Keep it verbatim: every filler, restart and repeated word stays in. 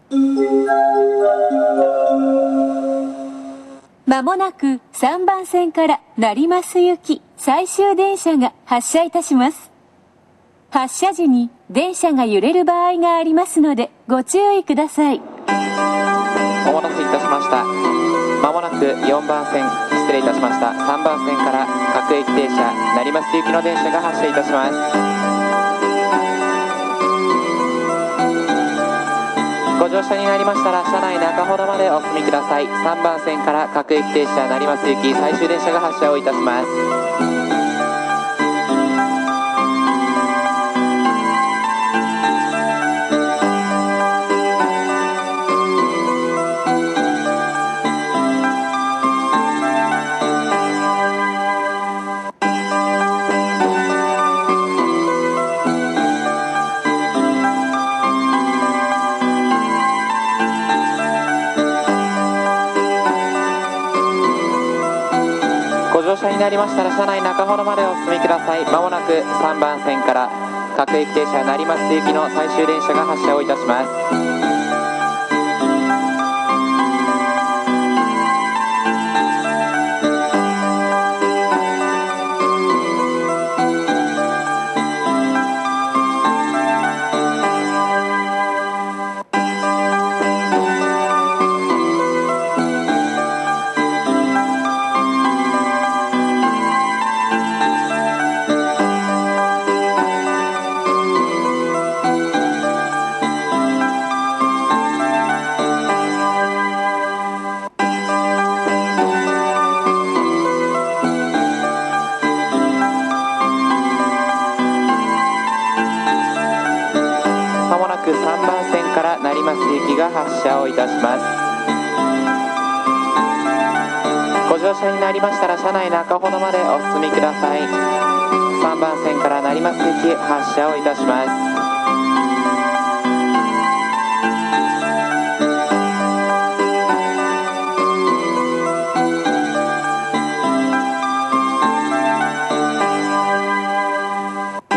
まもなくさんばん線から成増行き最終電車が発車いたします。発車時に電車が揺れる場合がありますのでご注意ください。 お待たせいたしました。まもなくよんばん線、失礼いたしました。さんばん線から各駅停車成増行きの電車が発車いたします。ご乗車になりましたら車内中ほどまでお進みください。さんばん線から各駅停車成増行き最終電車が発車をいたします。ご乗車になりましたら車内中ほどまでお進みください。まもなくさんばん線から各駅停車成増行きの最終電車が発車をいたします。まもなくさんばん線から成増行きが発車をいたします。ご乗車になりましたら車内中ほどまでお進みください。さんばん線から成増行き発車をいたします。